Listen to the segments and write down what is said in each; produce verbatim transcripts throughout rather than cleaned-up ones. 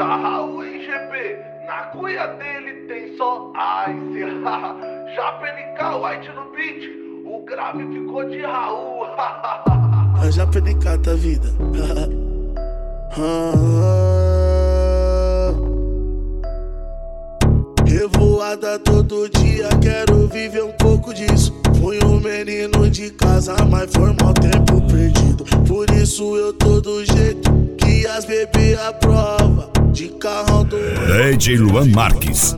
O N G P, na cuia dele tem só Ice. Já P N K, White no beat, o grave ficou de Raul. Já P N K tá vida. Revoada todo dia, quero viver um pouco disso. Fui um menino de casa, mas foi mal tempo perdido. Por isso eu tô do jeito que as bebê aprova. De carrão do D J Luan Marques.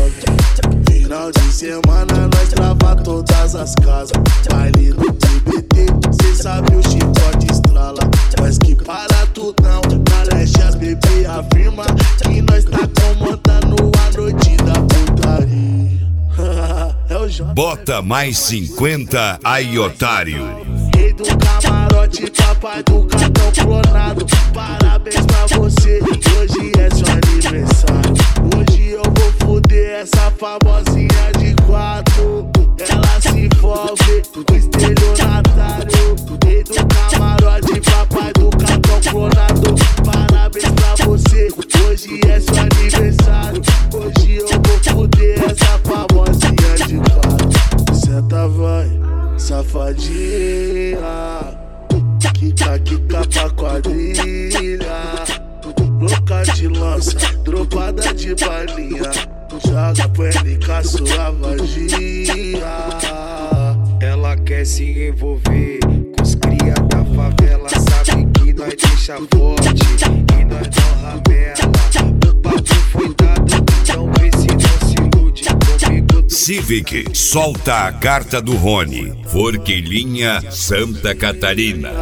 Final de semana nós trava todas as casas. Baile no T B T, cê sabe o chicote estrala. Nós que para tudão, na leste as bebê afirma que nós tá comandando a noite da putaria. É o J. Bota mais cinquenta aí, otário. Rei do camarote, papai do cartão clonado. Parabéns pra você, hoje é seu aniversário. Hoje eu vou fuder essa famosinha de quatro. Ela se envolve com estelionatário. Rei do camarote, papai do cartão clonado. Parabéns pra você, hoje é seu aniversário. Hoje eu vou fuder essa famosinha de quatro. Senta vai, safadinha. Kika, kika pra quadrilha. Louca de lança, dropada de balinha. Joga P N K sua vagia. Ela quer se envolver com os cria da favela. Sabe que nós deixa forte e nós não ramela. O papo foi dado, então vê se não se ilude comigo. Civic, solta a carta do Rony. Forquilinha, Santa Catarina.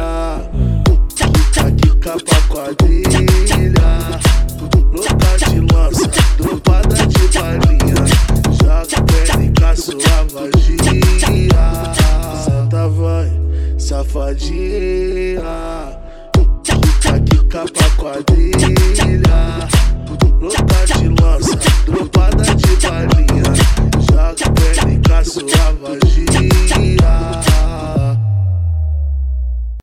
Kika, kika pra quadrilha. Louca de lança, dropada de balinha. Joga P N K sua vagia. Santa vai, safadinha. Kika, kika pra quadrilha.